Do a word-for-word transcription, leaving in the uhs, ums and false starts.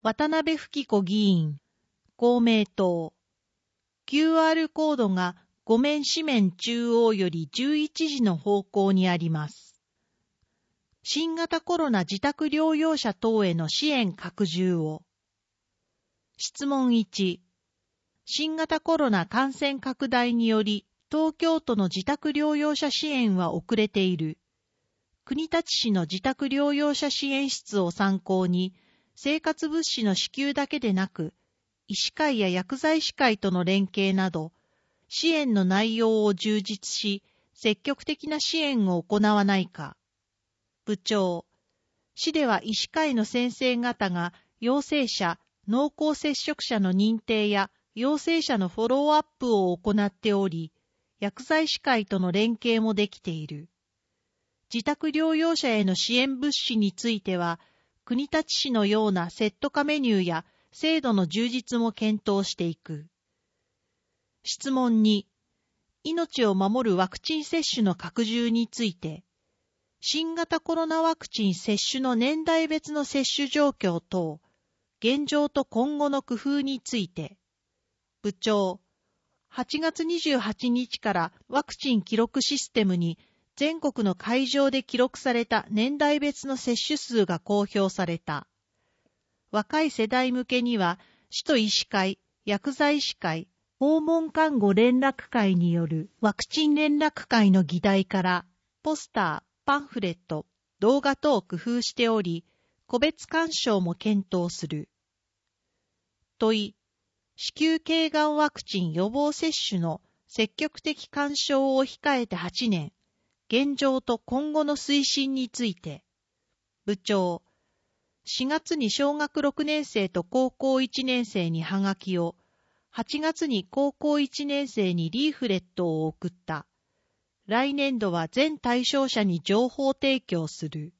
渡辺富貴子議員、公明党。キューアール コードが画面紙面中央よりじゅういちじの方向にあります。新型コロナ自宅療養者等への支援拡充を。質問いち。新型コロナ感染拡大により、東京都の自宅療養者支援は遅れている。国立市の自宅療養者支援室を参考に、生活物資の支給だけでなく、医師会や薬剤師会との連携など、支援の内容を充実し、積極的な支援を行わないか。部長、市では医師会の先生方が陽性者、濃厚接触者の認定や陽性者のフォローアップを行っており、薬剤師会との連携もできている。自宅療養者への支援物資については、国立市のようなセット化メニューや制度の充実も検討していく。質問に、命を守るワクチン接種の拡充について、新型コロナワクチン接種の年代別の接種状況等、現状と今後の工夫について、部長、はちがつにじゅうはちにちからワクチン記録システムに全国の会場で記録された年代別の接種数が公表された。若い世代向けには、市と医師会、薬剤師会、訪問看護連絡会によるワクチン連絡会の議題から、ポスター、パンフレット、動画等を工夫しており、個別鑑賞も検討する。問い、子宮頸がんワクチン予防接種の積極的勧奨を控えてはちねん、現状と今後の推進について、部長、しがつに小学ろくねん生と高校いちねん生にハガキを、はちがつに高校いちねん生にリーフレットを送った。来年度は全対象者に情報提供する。